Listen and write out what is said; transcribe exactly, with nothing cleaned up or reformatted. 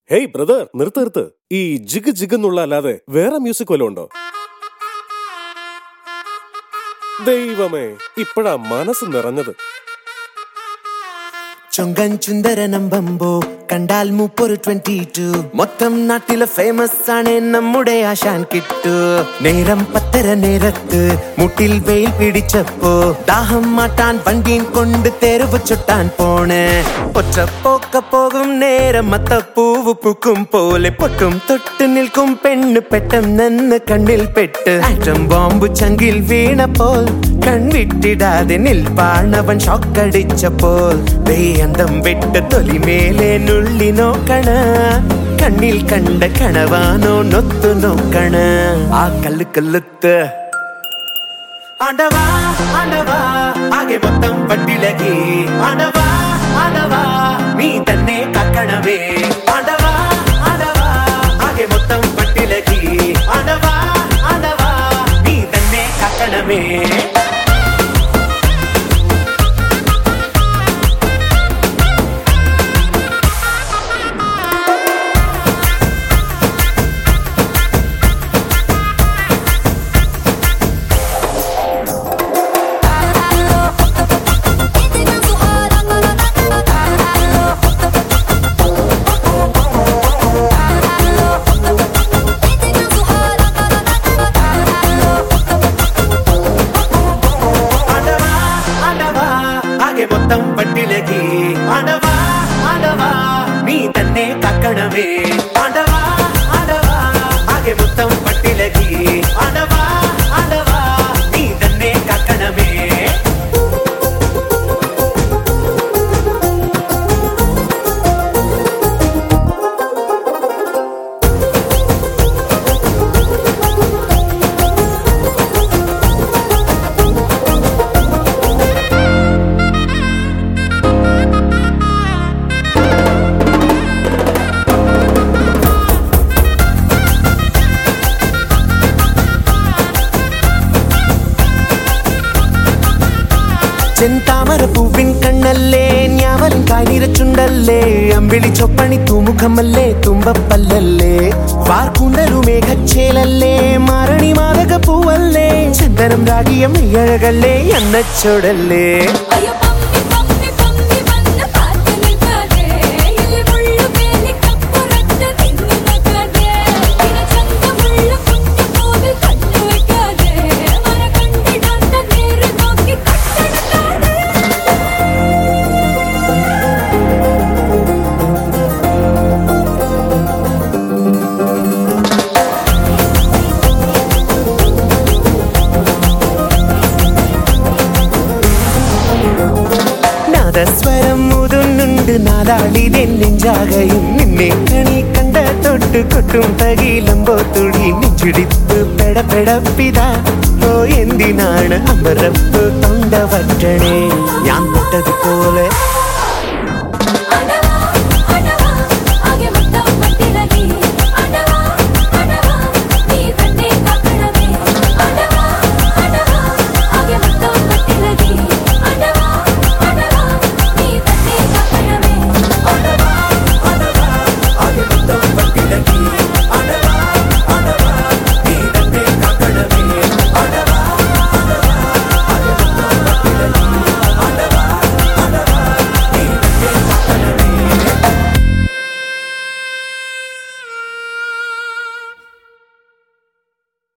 Hey brother, നിർത്ത് നിർത്ത്. ഈ ജിഗ് ജിഗ് എന്നുള്ള അല്ലാതെ വേറെ മ്യൂസിക് വല്ലതും ഉണ്ടോ? ദൈവമേ, ഇപ്പഴാ മനസ്സ് നിറഞ്ഞത്. ചൊങ്കൻ ചുന്ദരനമ്പമ്പോ കണ്ടാൽ മൂപ്പൊരു ട്വന്റി ടു മൊത്തം നാട്ടിലെ ഫേമസ് ആണ് നമ്മുടെ ആശാൻ കിട്ടു. നേരം പത്തര നേരത്ത് മുട്ടിൽ വെയിൽ പിടിച്ചപ്പോ ദാഹം മാറ്റാൻ വണ്ടിയും കൊണ്ട് തെരുവ് ചുട്ടാൻ പോണേ. ഒറ്റപ്പോക്ക പോകും നേരം മത്തപ്പൂവ് പൂക്കും പോലെ പൊട്ടും തൊട്ട് നിൽക്കും പെണ്ണ് പെട്ടെന്ന് കണ്ണിൽ പെട്ട് ആറ്റം ബോംബ് ചങ്കിൽ വീണപ്പോൾ കൺവിട്ടിടാതെ നിൽപ്പാണവൻ ഷോക്കടിച്ചപ്പോൾ വേയന്തം വിട്ട് തൊലിമേലെ നുള്ളി നോക്കണ കണ്ണിൽ കണ്ട കണവാനോ നൊത്തു നോക്കണ ആ കല്ല് കല്ലുത്ത് ആണ്ടവാ ആണ്ടവാ ആകെ മൊത്തം പട്ടിലകി ആണ്ടവാ ആണ്ടവാ നീ തന്നെ കക്കണമേ ആണ്ടവാ ആണ്ടവാ ആകെ മൊത്തം പട്ടിലകി ആണ്ടവാ ആണ്ടവാ നീ തന്നെ കക്കണമേ. മൊത്തം പട്ടിലകി ആണ്ടവാ ആണ്ടവാ നീ തന്നെ കക്കണമേ ആണ്ടവാ ആണ്ടവാ ആകെ മൊത്തം പട്ടിലകി ആണ്ടവാ ആണ്ടവാ നീ തന്നെ കക്കണമേ. ചെന്താമര പൂവിൻ കണ്ണല്ലേ ഞാവലിൻ കാനിരച്ചുണ്ടല്ലേ അമ്പിളി ചൊപ്പണി തൂമുഖമല്ലേ തുമ്പപ്പല്ലല്ലേ വാർക്കുണ്ടലു മേഘച്ചേലല്ലേ മാരണി മാതക പൂവല്ലേ ചന്ദനം രാഗിയ മെയ്യഴകല്ലേ എന്നച്ചോടല്ലേ. സ്വരം മുതുന്നുണ്ട് നാലാളിതെ നെഞ്ചാകയും നിന്നെ കണി കണ്ട തൊട്ട് കൊട്ടും തകിലമ്പോ തുടി നെഞ്ചിടിപ്പ് പെടപ്പെടപ്പിതാ ഓ എന്തിനാണ് അമരപ്പ് തൊണ്ട വറ്റണേ ഞാൻ തൊട്ടതുപോലെ